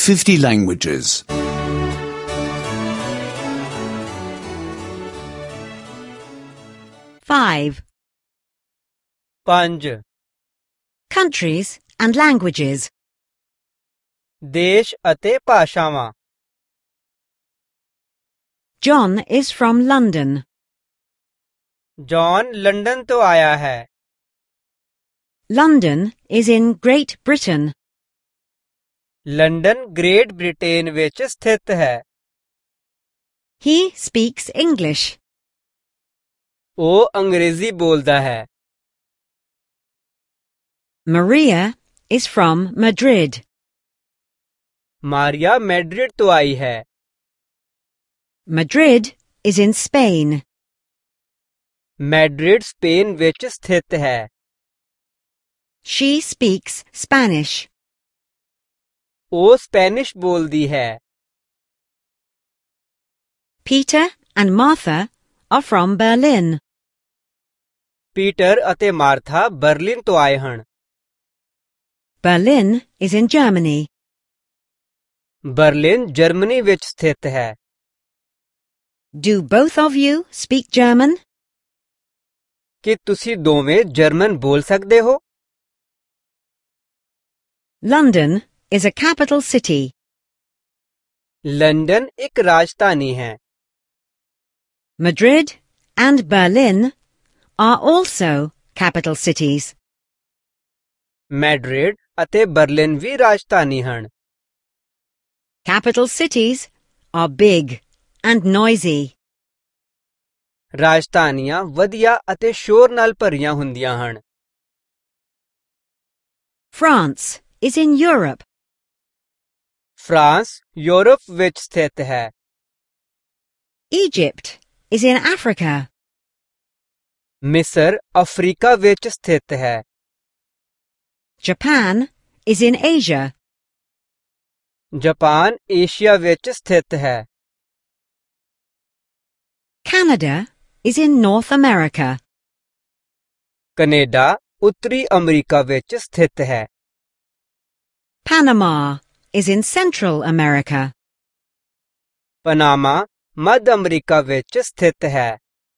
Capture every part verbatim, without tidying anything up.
fifty languages. five. ਪੰਜ Countries and languages. ਦੇਸ਼ ਅਤੇ ਭਾਸ਼ਾਵਾਂ John is from London. John London ਤੋਂ ਆਇਆ ਹੈ London is in Great Britain. London Great Britain ਵਿੱਚ ਸਥਿਤ ਹੈ He speaks English. ਉਹ ਅੰਗਰੇਜ਼ੀ ਬੋਲਦਾ ਹੈ Maria is from Madrid. Maria Madrid ਤੋਂ ਆਈ ਹੈ Madrid is in Spain. Madrid Spain ਵਿੱਚ ਸਥਿਤ ਹੈ She speaks Spanish. ਉਹ ਸਪੈਨਿਸ਼ ਬੋਲਦੀ ਹੈ Peter and Martha are from Berlin. Peter ਅਤੇ ਮਾਰਥਾ ਬਰਲਿਨ ਤੋਂ ਆਏ ਹਨ Berlin is in Germany. Berlin Germany ਵਿੱਚ ਸਥਿਤ ਹੈ Do both of you speak German? ਕੀ ਤੁਸੀਂ ਦੋਵੇਂ ਜਰਮਨ ਬੋਲ ਸਕਦੇ ਹੋ London is a capital city. London ਇੱਕ ਰਾਜਧਾਨੀ ਹੈ Madrid and Berlin are also capital cities. Madrid ਅਤੇ ਬਰਲਿਨ ਵੀ ਰਾਜਧਾਨੀ ਹਨ Capital cities are big and noisy. ਰਾਜਧਾਨੀਆਂ ਵਧੀਆ ਅਤੇ ਸ਼ੋਰ ਨਾਲ ਭਰੀਆਂ ਹੁੰਦੀਆਂ ਹਨ France is in Europe. France Europe ਵਿੱਚ ਸਥਿਤ ਹੈ Egypt is in Africa. ਮਿਸਰ ਅਫਰੀਕਾ ਵਿੱਚ ਸਥਿਤ ਹੈ Japan is in Asia. Japan Asia ਵਿੱਚ ਸਥਿਤ ਹੈ Canada is in North America. Canada ਉੱਤਰੀ ਅਮਰੀਕਾ ਵਿੱਚ ਸਥਿਤ ਹੈ Panama is in Central America. Panama ਮੱਧ ਅਮਰੀਕਾ ਵਿੱਚ ਸਥਿਤ ਹੈ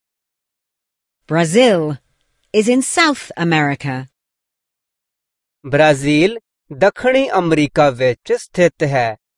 Brazil is in South America. Brazil ਦੱਖਣੀ ਅਮਰੀਕਾ ਵਿੱਚ ਸਥਿਤ ਹੈ